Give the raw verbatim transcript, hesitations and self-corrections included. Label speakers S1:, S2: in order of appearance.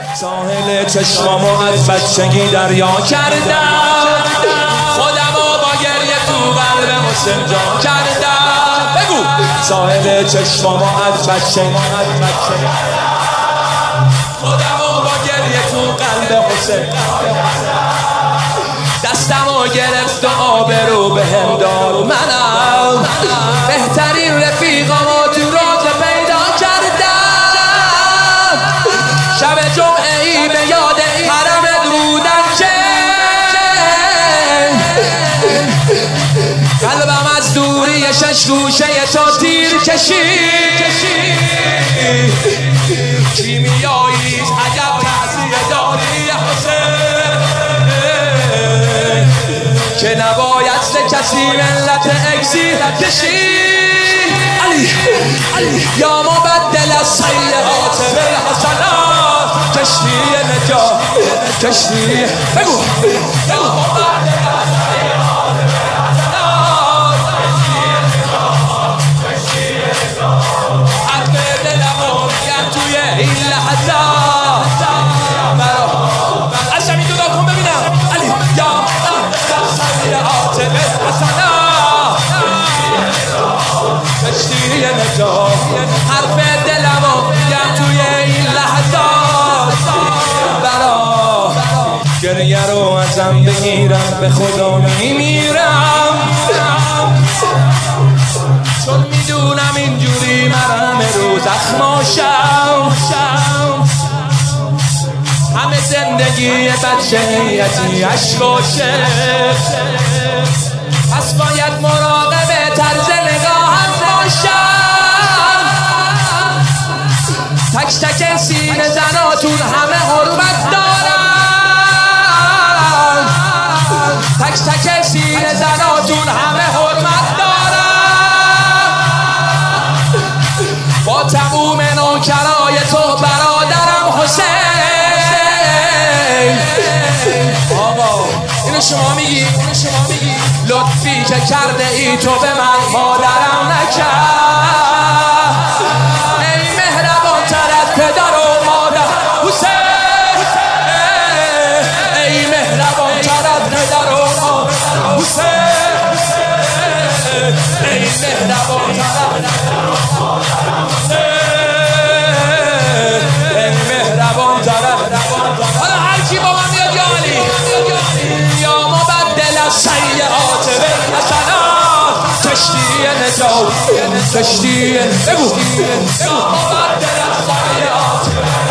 S1: ساحل چشمامو از بچگی دریا کردم، خودمو با گریه تو قلب حسین جان کردم. بگو ساحل چشمامو از بچگی خودمو با گریه تو قلب حسین دستمو گرفت و آبرو به هم داد. منم بهترین رفیقامو تو روز پیدا کردم. شب جمعه ای به یاد حرم درودم که قلبم از دوری شش گوشه تا تیر کشید. کیمیایی عجب تأثیر داری حسین که نباید سه کسی ملت اکسی کشید. علی علی یا مبدل السیئات بالحسنات کشتی نجات کشتی. بگو بگو مبدل السیئات بالحسنات کشتی نجات. حق دلمو میگم توی این لحظات از زمین دو کن ببینم. علی یا سیئات بالحسنات کشتی نجات. حرف دلمو میگم توی این لحظات برا گریه رو ازم بگیرم به خدا میمیرم، چون میدونم اینجوری مرم رو زخماشم. همه زندگی بچگیتی عشق و شعر، پس باید مراقب طرز نگاهم باشم. تک تک سینه زناتون همه حرمت دارن، تک تک سینه زناتون همه حرمت دارن. با تموم نوکرای تو برادرم حسین. آقا اینو شما میگی، اینو شما میگی لطفی که کرده ای تو به من مادرم نکرد. ای مهربان تر از پدر و مادر حسین، ای مهربان تر از پدر و مادر حسین، ای مهربان تر از پدر و مادر حسین، ای مهربان تر از پدر و مادر. حالا هر کی با من میاد یا علی یا مبدل السیئات بالحسنات کشتی نجات کشتی. بگو یا مبدل السیئات